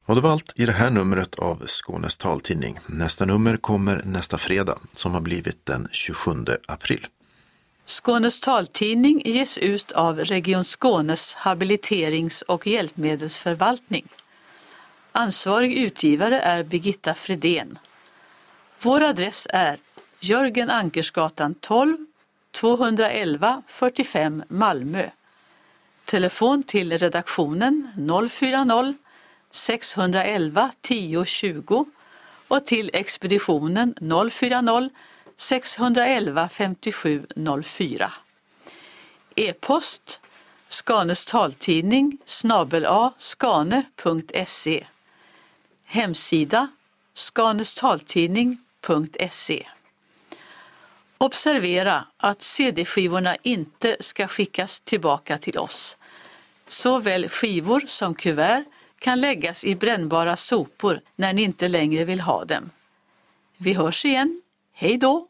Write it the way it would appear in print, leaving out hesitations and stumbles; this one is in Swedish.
Och det var allt i det här numret av Skånes taltidning. Nästa nummer kommer nästa fredag som har blivit den 27 april. Skånes taltidning ges ut av Region Skånes habiliterings- och hjälpmedelsförvaltning. Ansvarig utgivare är Birgitta Fredén. Vår adress är Jörgen Ankersgatan 12, 211 45 Malmö. Telefon till redaktionen 040 611 10 20 och till expeditionen 040 611 57 04. E-post Skanes taltidning @skane.se. Hemsida skanestaltidning.se. Observera att CD-skivorna inte ska skickas tillbaka till oss. Såväl skivor som kuvert kan läggas i brännbara sopor när ni inte längre vill ha dem. Vi hörs igen. Hej då!